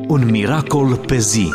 Un miracol pe zi.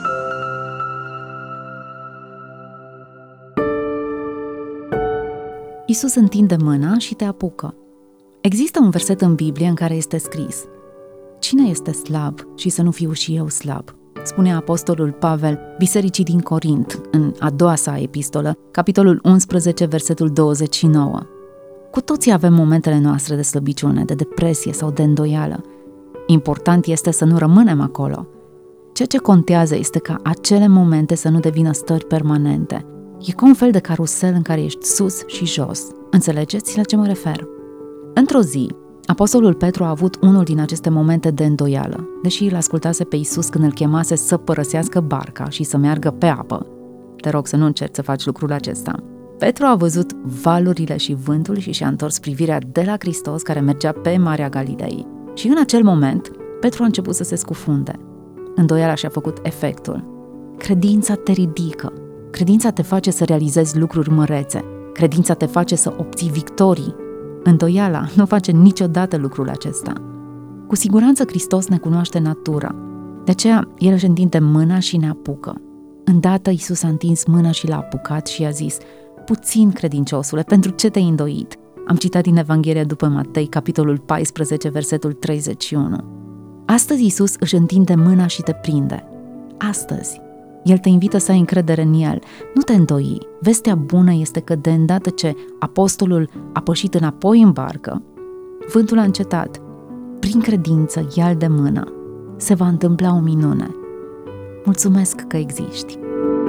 Iisus întinde mâna și te apucă. Există un verset în Biblie în care este scris: cine este slab și să nu fiu și eu slab? Spunea apostolul Pavel bisericii din Corint în a doua sa epistolă, capitolul 11, versetul 29. Cu toții avem momentele noastre de slăbiciune, de depresie sau de îndoială. Important este să nu rămânem acolo. Ceea ce contează este ca acele momente să nu devină stări permanente. E ca un fel de carusel în care ești sus și jos. Înțelegeți la ce mă refer? Într-o zi, apostolul Petru a avut unul din aceste momente de îndoială, deși îl ascultase pe Iisus când îl chemase să părăsească barca și să meargă pe apă. Te rog să nu încerci să faci lucrul acesta. Petru a văzut valurile și vântul și și-a întors privirea de la Hristos care mergea pe Marea Galilei. Și în acel moment, Petru a început să se scufunde. Îndoiala și-a făcut efectul. Credința te ridică. Credința te face să realizezi lucruri mărețe. Credința te face să obții victorii. Îndoiala nu face niciodată lucrul acesta. Cu siguranță Hristos ne cunoaște natura. De aceea, El își întinde mâna și ne apucă. Îndată Iisus a întins mâna și l-a apucat și i-a zis: puțin credinciosule, pentru ce te-ai îndoit? Am citat din Evanghelia după Matei, capitolul 14, versetul 31. Astăzi Iisus își întinde mâna și te prinde. Astăzi. El te invită să ai încredere în El. Nu te îndoi. Vestea bună este că de îndată ce apostolul a pășit înapoi în barcă, vântul a încetat. Prin credință, ia-l de mână. Se va întâmpla o minune. Mulțumesc că existi.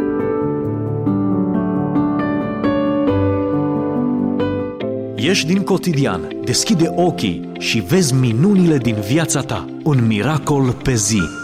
Ieși din cotidian, deschide ochii și vezi minunile din viața ta. Un miracol pe zi.